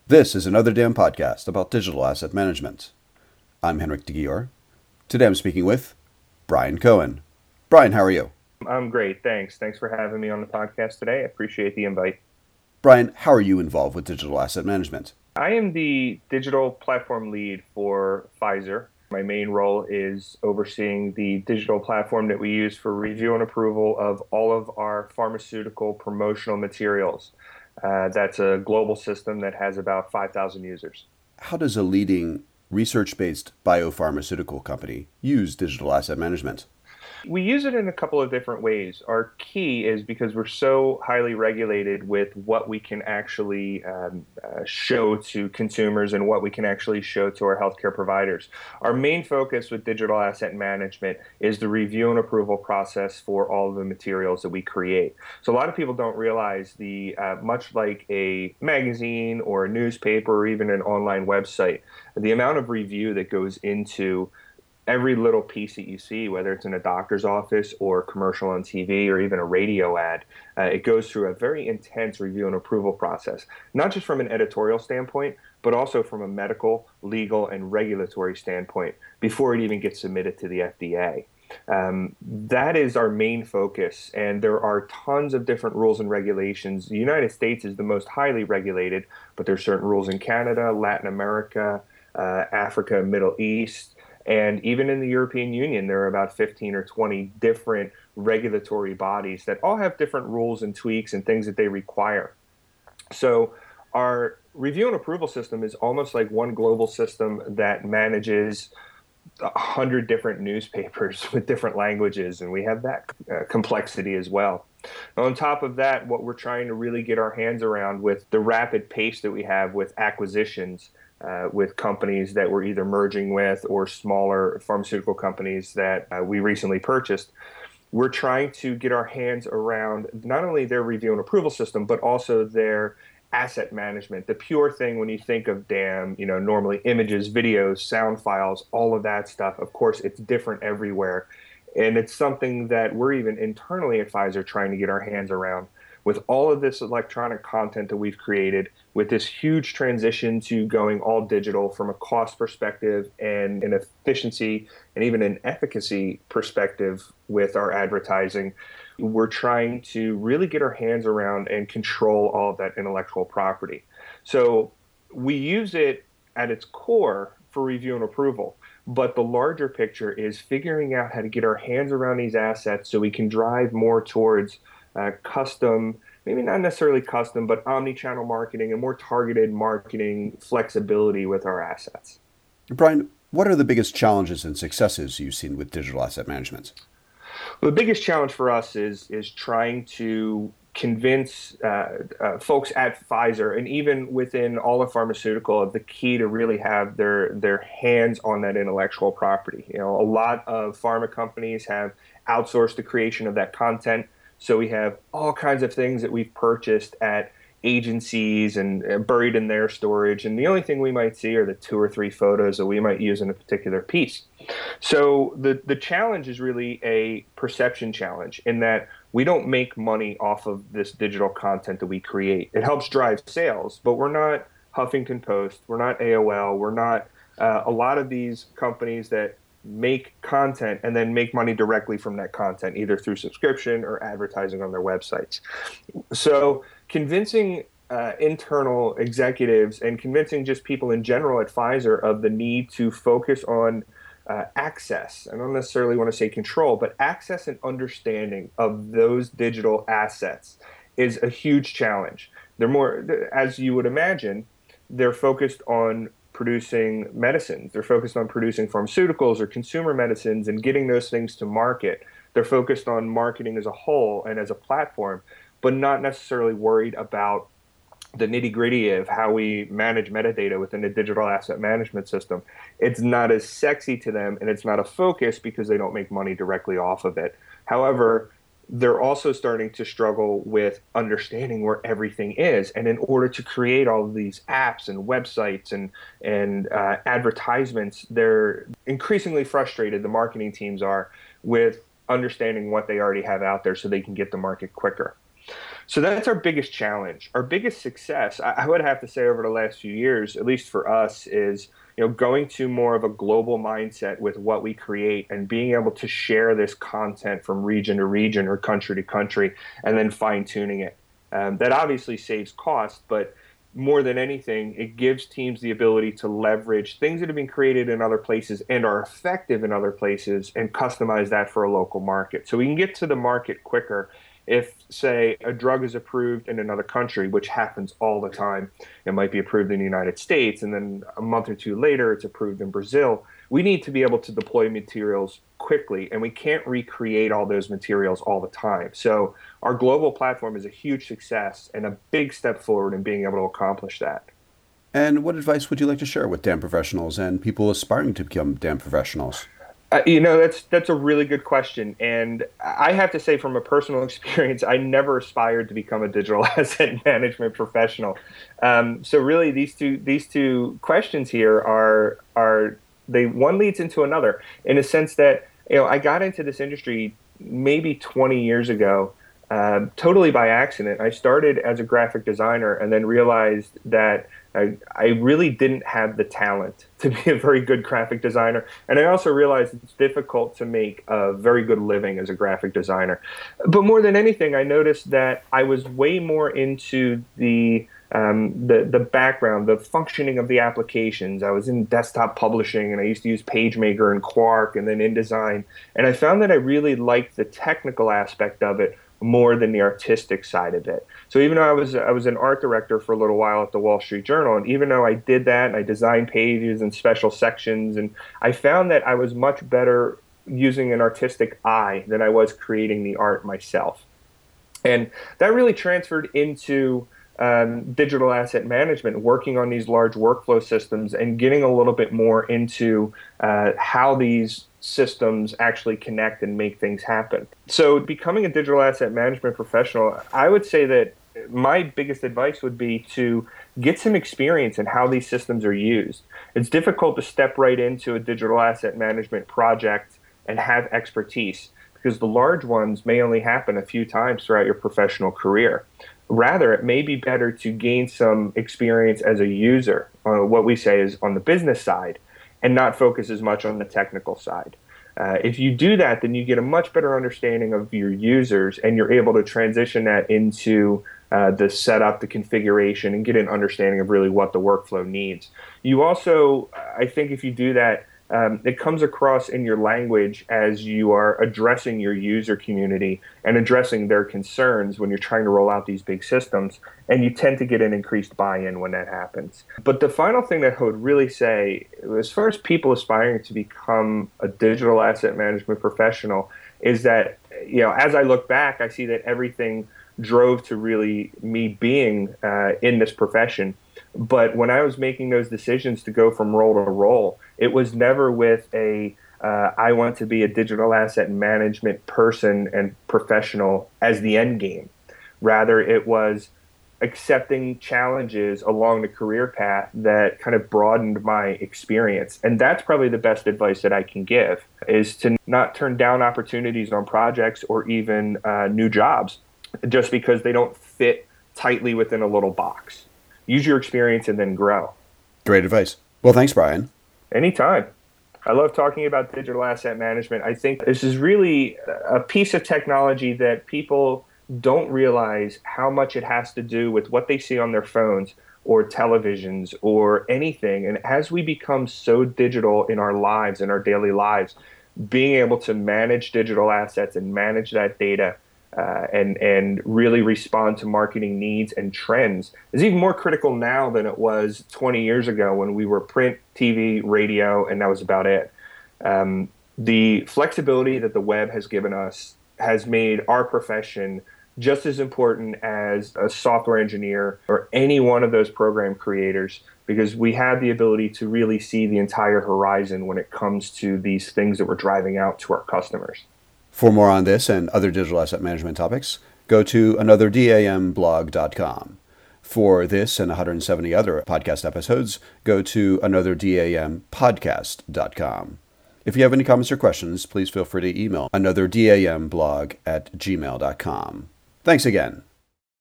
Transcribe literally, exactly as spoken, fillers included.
This is Another Damn Podcast about digital asset management. I'm Henrik de Gior. Today I'm speaking with Brian Cohen. Brian, how are you? I'm great, thanks. Thanks for having me on the podcast today. I appreciate the invite. Brian, how are you involved with digital asset management? I am the digital platform lead for Pfizer. My main role is overseeing the digital platform that we use for review and approval of all of our pharmaceutical promotional materials. Uh, that's a global system that has about five thousand users. How does a leading research-based biopharmaceutical company use digital asset management? We use it in a couple of different ways. Our key is because we're so highly regulated with what we can actually um, uh, show to consumers and what we can actually show to our healthcare providers. Our main focus with digital asset management is the review and approval process for all of the materials that we create. So a lot of people don't realize the uh, much like a magazine or a newspaper or even an online website, the amount of review that goes into every little piece that you see, whether it's in a doctor's office or commercial on T V or even a radio ad, uh, it goes through a very intense review and approval process, not just from an editorial standpoint, but also from a medical, legal, and regulatory standpoint before it even gets submitted to the F D A. Um, that is our main focus, and there are tons of different rules and regulations. The United States is the most highly regulated, but there's certain rules in Canada, Latin America, uh, Africa, Middle East, and even in the European Union, there are about fifteen or twenty different regulatory bodies that all have different rules and tweaks and things that they require. So our review and approval system is almost like one global system that manages a hundred different newspapers with different languages, and we have that uh, complexity as well. On top of that, what we're trying to really get our hands around with the rapid pace that we have with acquisitions, uh, with companies that we're either merging with or smaller pharmaceutical companies that uh, we recently purchased, we're trying to get our hands around not only their review and approval system, but also their asset management. The pure thing when you think of DAM, you know, normally images, videos, sound files, all of that stuff. Of course, it's different everywhere. And it's something that we're even internally at Pfizer trying to get our hands around with all of this electronic content that we've created, with this huge transition to going all digital from a cost perspective and an efficiency and even an efficacy perspective with our advertising. We're trying to really get our hands around and control all of that intellectual property. So we use it at its core for review and approval. But the larger picture is figuring out how to get our hands around these assets so we can drive more towards uh, custom, maybe not necessarily custom, but omni-channel marketing and more targeted marketing flexibility with our assets. Brian, what are the biggest challenges and successes you've seen with digital asset management? Well, the biggest challenge for us is is trying to convince uh, uh, folks at Pfizer and even within all of pharmaceutical of the key to really have their their hands on that intellectual property. You know, a lot of pharma companies have outsourced the creation of that content, so we have all kinds of things that we've purchased at agencies and uh, buried in their storage, and the only thing we might see are the two or three photos that we might use in a particular piece. So the the challenge is really a perception challenge in that we don't make money off of this digital content that we create. It helps drive sales, but we're not Huffington Post, we're not A O L, we're not uh, a lot of these companies that make content and then make money directly from that content, either through subscription or advertising on their websites. So convincing uh, internal executives and convincing just people in general at Pfizer of the need to focus on uh, access. I don't necessarily want to say control, but access and understanding of those digital assets is a huge challenge. They're more, as you would imagine, they're focused on producing medicines. They're focused on producing pharmaceuticals or consumer medicines and getting those things to market. They're focused on marketing as a whole and as a platform, but not necessarily worried about the nitty gritty of how we manage metadata within a digital asset management system. It's not as sexy to them and it's not a focus because they don't make money directly off of it. However, they're also starting to struggle with understanding where everything is. And in order to create all of these apps and websites and, and uh, advertisements, they're increasingly frustrated, the marketing teams are, with understanding what they already have out there so they can get to market quicker. So that's our biggest challenge. Our biggest success, I, I would have to say over the last few years, at least for us, is you know going to more of a global mindset with what we create and being able to share this content from region to region or country to country and then fine tuning it. Um, that obviously saves cost, but more than anything, it gives teams the ability to leverage things that have been created in other places and are effective in other places and customize that for a local market. So we can get to the market quicker. If, say, a drug is approved in another country, which happens all the time, it might be approved in the United States, and then a month or two later, it's approved in Brazil. We need to be able to deploy materials quickly, and we can't recreate all those materials all the time. So our global platform is a huge success and a big step forward in being able to accomplish that. And what advice would you like to share with D A M professionals and people aspiring to become D A M professionals? Uh, you know, that's that's a really good question. And I have to say from a personal experience, I never aspired to become a digital asset management professional. Um, so really these two these two questions here are are they one leads into another in a sense that, you know, I got into this industry maybe twenty years ago, uh, totally by accident. I started as a graphic designer and then realized that I, I really didn't have the talent to be a very good graphic designer. And I also realized it's difficult to make a very good living as a graphic designer. But more than anything, I noticed that I was way more into the um, the, the background, the functioning of the applications. I was in desktop publishing, and I used to use PageMaker and Quark and then InDesign. And I found that I really liked the technical aspect of it more than the artistic side of it. So even though I was I was an art director for a little while at the Wall Street Journal, and even though I did that and I designed pages and special sections, and I found that I was much better using an artistic eye than I was creating the art myself. And that really transferred into um, digital asset management, working on these large workflow systems and getting a little bit more into uh, how these systems actually connect and make things happen. So becoming a digital asset management professional, I would say that my biggest advice would be to get some experience in how these systems are used. It's difficult to step right into a digital asset management project and have expertise because the large ones may only happen a few times throughout your professional career. Rather, it may be better to gain some experience as a user, uh, what we say is on the business side, and not focus as much on the technical side. Uh, if you do that, then you get a much better understanding of your users, and you're able to transition that into uh, the setup, the configuration, and get an understanding of really what the workflow needs. You also, I think if you do that, um, it comes across in your language as you are addressing your user community and addressing their concerns when you're trying to roll out these big systems, and you tend to get an increased buy-in when that happens. But the final thing that I would really say, as far as people aspiring to become a digital asset management professional, is that, you know, as I look back, I see that everything drove to really me being uh, in this profession. But when I was making those decisions to go from role to role, it was never with a, uh, I want to be a digital asset management person and professional as the end game. Rather, it was accepting challenges along the career path that kind of broadened my experience. And that's probably the best advice that I can give, is to not turn down opportunities on projects or even uh, new jobs just because they don't fit tightly within a little box. Use your experience and then grow. Great advice. Well, thanks, Brian. Anytime. I love talking about digital asset management. I think this is really a piece of technology that people don't realize how much it has to do with what they see on their phones or televisions or anything. And as we become so digital in our lives, in our daily lives, being able to manage digital assets and manage that data Uh, and and really respond to marketing needs and trends is even more critical now than it was twenty years ago when we were print, T V, radio, and that was about it. Um, the flexibility that the web has given us has made our profession just as important as a software engineer or any one of those program creators, because we have the ability to really see the entire horizon when it comes to these things that we're driving out to our customers. For more on this and other digital asset management topics, go to another dam blog dot com. For this and one hundred seventy other podcast episodes, go to another dam podcast dot com. If you have any comments or questions, please feel free to email another dam blog at gmail dot com. Thanks again.